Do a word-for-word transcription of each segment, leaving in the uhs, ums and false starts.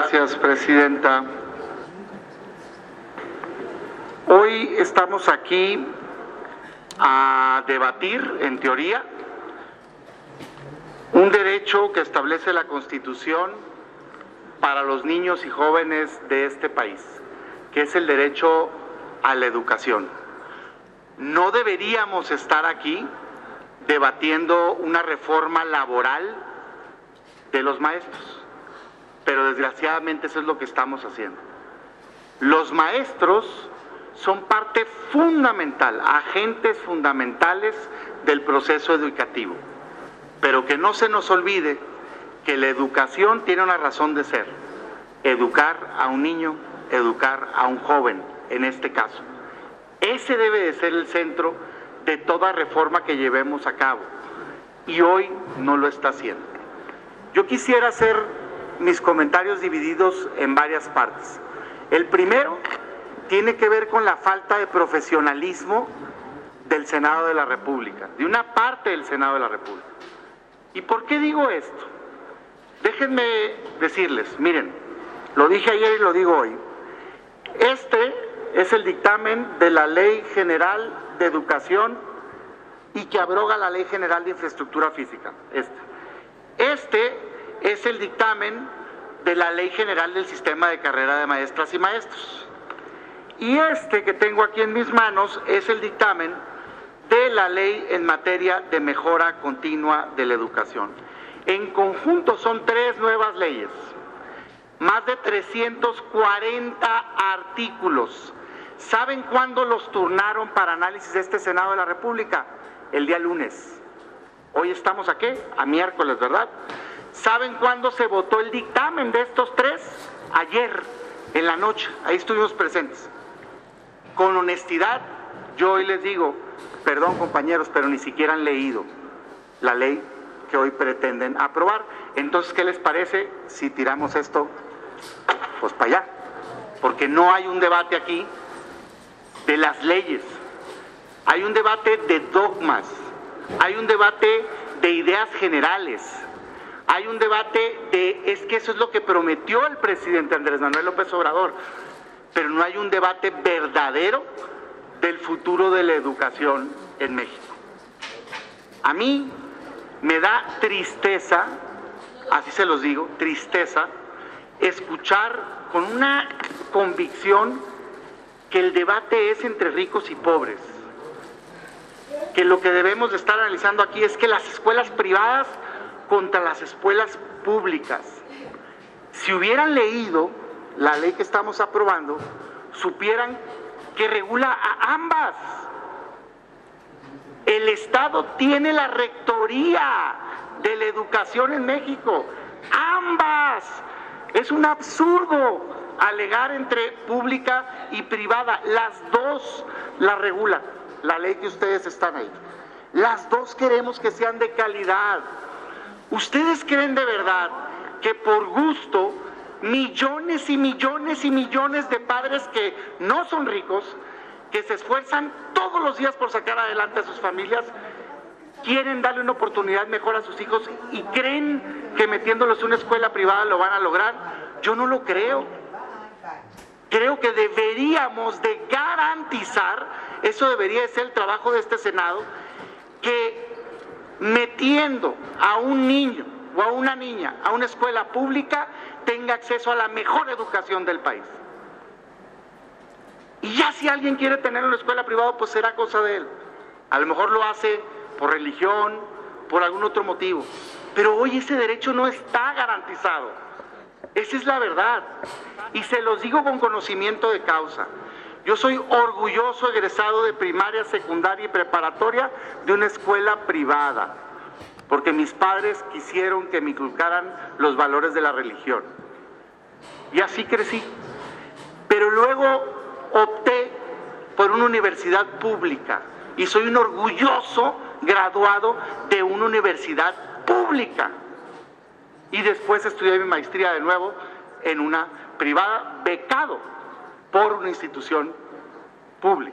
Gracias, presidenta. Hoy estamos aquí a debatir, en teoría, un derecho que establece la Constitución para los niños y jóvenes de este país, que es el derecho a la educación. No deberíamos estar aquí debatiendo una reforma laboral de los maestros, pero desgraciadamente eso es lo que estamos haciendo. Los maestros son parte fundamental, agentes fundamentales del proceso educativo, pero que no se nos olvide que la educación tiene una razón de ser: educar a un niño, educar a un joven, en este caso. Ese debe de ser el centro de toda reforma que llevemos a cabo, y hoy no lo está haciendo. Yo quisiera hacer mis comentarios divididos en varias partes. El primero tiene que ver con la falta de profesionalismo del Senado de la República, de una parte del Senado de la República. ¿Y por qué digo esto? Déjenme decirles, miren, lo dije ayer y lo digo hoy. Este es el dictamen de la Ley General de Educación y que abroga la Ley General de Infraestructura Física. Este. Este es el dictamen de la Ley General del Sistema de Carrera de Maestras y Maestros. Y este que tengo aquí en mis manos es el dictamen de la Ley en materia de mejora continua de la educación. En conjunto son tres nuevas leyes, más de trescientos cuarenta artículos. ¿Saben cuándo los turnaron para análisis de este Senado de la República? El día lunes. Hoy estamos aquí, a miércoles, ¿verdad? ¿Saben cuándo se votó el dictamen de estos tres? Ayer, en la noche, ahí estuvimos presentes. Con honestidad, yo hoy les digo, perdón compañeros, pero ni siquiera han leído la ley que hoy pretenden aprobar. Entonces, ¿qué les parece si tiramos esto pues para allá? Porque no hay un debate aquí de las leyes, hay un debate de dogmas, hay un debate de ideas generales, hay un debate de, es que eso es lo que prometió el presidente Andrés Manuel López Obrador, pero no hay un debate verdadero del futuro de la educación en México. A mí me da tristeza, así se los digo, tristeza, escuchar con una convicción que el debate es entre ricos y pobres, que lo que debemos de estar analizando aquí es que las escuelas privadas contra las escuelas públicas. Si hubieran leído la ley que estamos aprobando, supieran que regula a ambas. El Estado tiene la rectoría de la educación en México, ambas. Es un absurdo alegar entre pública y privada, las dos la regulan, la ley que ustedes están ahí. Las dos queremos que sean de calidad. ¿Ustedes creen de verdad que por gusto millones y millones y millones de padres que no son ricos, que se esfuerzan todos los días por sacar adelante a sus familias, quieren darle una oportunidad mejor a sus hijos y creen que metiéndolos en una escuela privada lo van a lograr? Yo no lo creo. Creo que deberíamos de garantizar, eso debería de ser el trabajo de este Senado, que metiendo a un niño o a una niña a una escuela pública tenga acceso a la mejor educación del país. Y ya si alguien quiere tener una escuela privada, pues será cosa de él. A lo mejor lo hace por religión, por algún otro motivo. Pero hoy ese derecho no está garantizado. Esa es la verdad. Y se los digo con conocimiento de causa. Yo soy orgulloso egresado de primaria, secundaria y preparatoria de una escuela privada, porque mis padres quisieron que me inculcaran los valores de la religión. Y así crecí. Pero luego opté por una universidad pública y soy un orgulloso graduado de una universidad pública. Y después estudié mi maestría de nuevo en una privada, becado por una institución pública.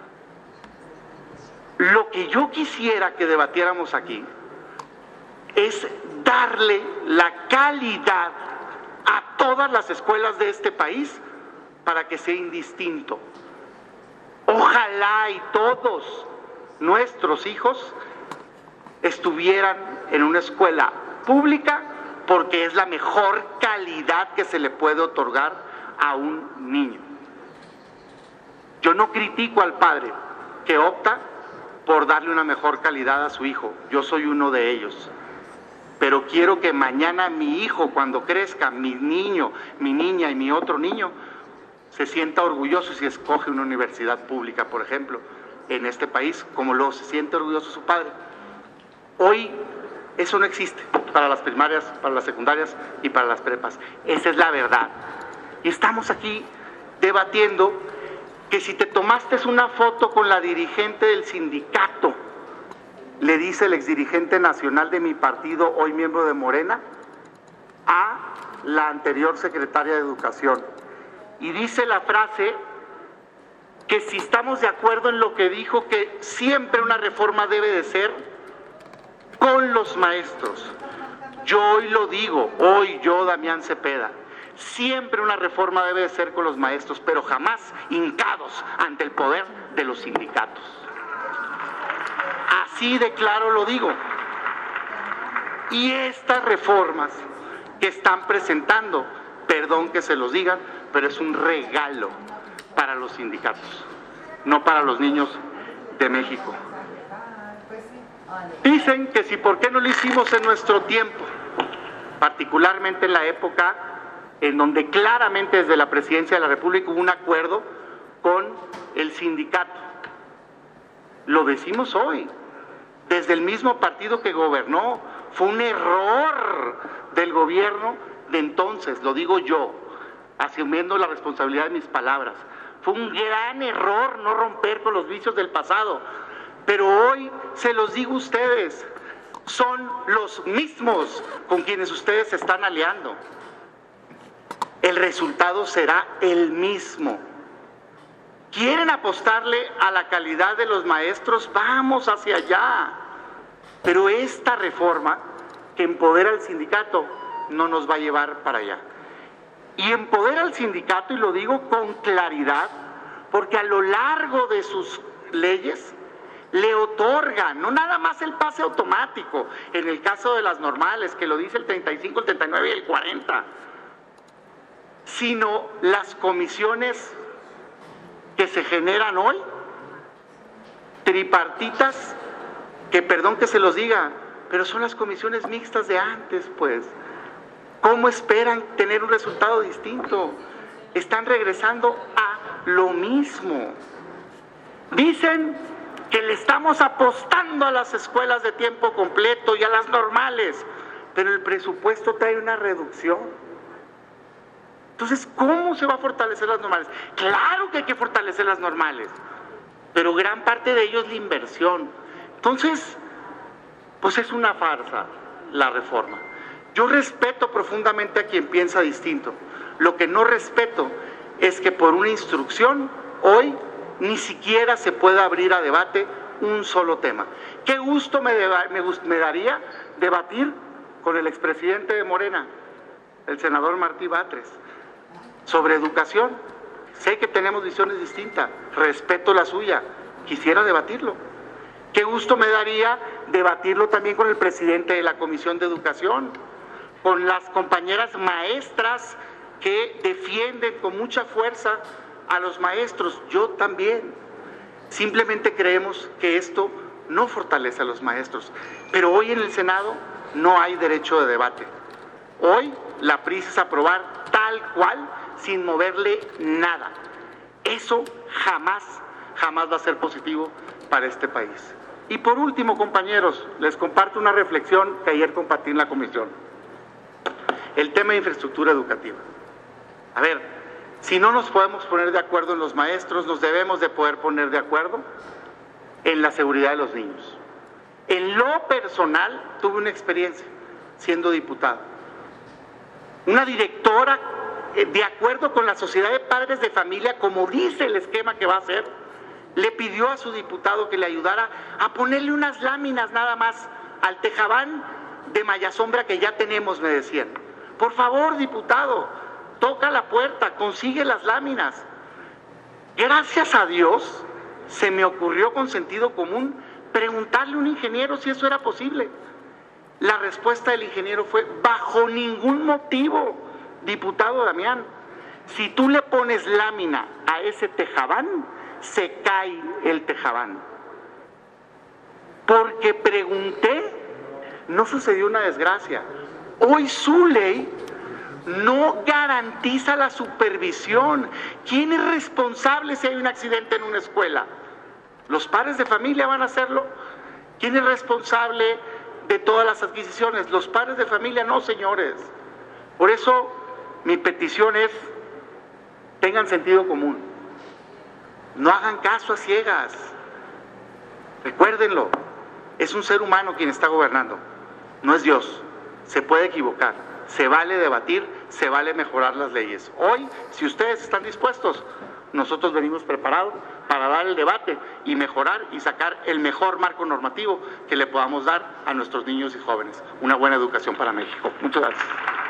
Lo que yo quisiera que debatiéramos aquí es darle la calidad a todas las escuelas de este país para que sea indistinto. Ojalá y todos nuestros hijos estuvieran en una escuela pública, porque es la mejor calidad que se le puede otorgar a un niño. Yo no critico al padre que opta por darle una mejor calidad a su hijo, yo soy uno de ellos, pero quiero que mañana mi hijo, cuando crezca, mi niño, mi niña y mi otro niño, se sienta orgulloso si escoge una universidad pública, por ejemplo, en este país, como lo se siente orgulloso su padre. Hoy eso no existe para las primarias, para las secundarias y para las prepas. Esa es la verdad. Y estamos aquí debatiendo que si te tomaste una foto con la dirigente del sindicato, le dice el exdirigente nacional de mi partido, hoy miembro de Morena, a la anterior secretaria de Educación. Y dice la frase que si estamos de acuerdo en lo que dijo, que siempre una reforma debe de ser con los maestros. Yo hoy lo digo, hoy yo, Damián Cepeda, siempre una reforma debe de ser con los maestros, pero jamás hincados ante el poder de los sindicatos. Así de claro lo digo. Y estas reformas que están presentando, perdón que se los digan, pero es un regalo para los sindicatos, no para los niños de México. Dicen que si por qué no lo hicimos en nuestro tiempo, particularmente en la época en donde claramente desde la Presidencia de la República hubo un acuerdo con el sindicato. Lo decimos hoy, desde el mismo partido que gobernó, fue un error del gobierno de entonces, lo digo yo, asumiendo la responsabilidad de mis palabras. Fue un gran error no romper con los vicios del pasado, pero hoy se los digo a ustedes, son los mismos con quienes ustedes se están aliando. El resultado será el mismo. ¿Quieren apostarle a la calidad de los maestros? Vamos hacia allá. Pero esta reforma que empodera al sindicato no nos va a llevar para allá. Y empodera al sindicato, y lo digo con claridad, porque a lo largo de sus leyes le otorgan, no nada más el pase automático, en el caso de las normales, que lo dice el treinta y cinco, el treinta y nueve y el cuarenta, sino las comisiones que se generan hoy, tripartitas, que perdón que se los diga, pero son las comisiones mixtas de antes, pues. ¿Cómo esperan tener un resultado distinto? Están regresando a lo mismo. Dicen que le estamos apostando a las escuelas de tiempo completo y a las normales, pero el presupuesto trae una reducción. Entonces, ¿cómo se va a fortalecer las normales? Claro que hay que fortalecer las normales, pero gran parte de ello es la inversión. Entonces, pues es una farsa la reforma. Yo respeto profundamente a quien piensa distinto. Lo que no respeto es que por una instrucción hoy ni siquiera se pueda abrir a debate un solo tema. Qué gusto me, deba, me, me daría debatir con el expresidente de Morena, el senador Martí Batres, sobre educación. Sé que tenemos visiones distintas, respeto la suya, quisiera debatirlo. Qué gusto me daría debatirlo también con el presidente de la Comisión de Educación, con las compañeras maestras que defienden con mucha fuerza a los maestros. Yo también. Simplemente creemos que esto no fortalece a los maestros. Pero hoy en el Senado no hay derecho de debate. Hoy la prisa es aprobar tal cual, sin moverle nada. Eso jamás, jamás va a ser positivo para este país. Y por último, compañeros, les comparto una reflexión que ayer compartí en la comisión. El tema de infraestructura educativa. A ver, si no nos podemos poner de acuerdo en los maestros, nos debemos de poder poner de acuerdo en la seguridad de los niños. En lo personal, tuve una experiencia siendo diputado. Una directora, de acuerdo con la Sociedad de Padres de Familia, como dice el esquema que va a hacer, le pidió a su diputado que le ayudara a ponerle unas láminas nada más al tejabán de malla sombra que ya tenemos, me decían, Por favor, diputado, toca la puerta, consigue las láminas. Gracias a Dios, se me ocurrió con sentido común preguntarle a un ingeniero si eso era posible. La respuesta del ingeniero fue: bajo ningún motivo, diputado Damián. Si tú le pones lámina a ese tejabán, se cae el tejabán. Porque pregunté, no sucedió una desgracia. Hoy su ley no garantiza la supervisión. ¿Quién es responsable si hay un accidente en una escuela? ¿Los padres de familia van a hacerlo? ¿Quién es responsable de todas las adquisiciones? Los padres de familia no, señores. Por eso mi petición es: tengan sentido común. No hagan caso a ciegas. Recuérdenlo, es un ser humano quien está gobernando, no es Dios. Se puede equivocar, se vale debatir, se vale mejorar las leyes. Hoy, si ustedes están dispuestos, nosotros venimos preparados para dar el debate y mejorar y sacar el mejor marco normativo que le podamos dar a nuestros niños y jóvenes. Una buena educación para México. Muchas gracias.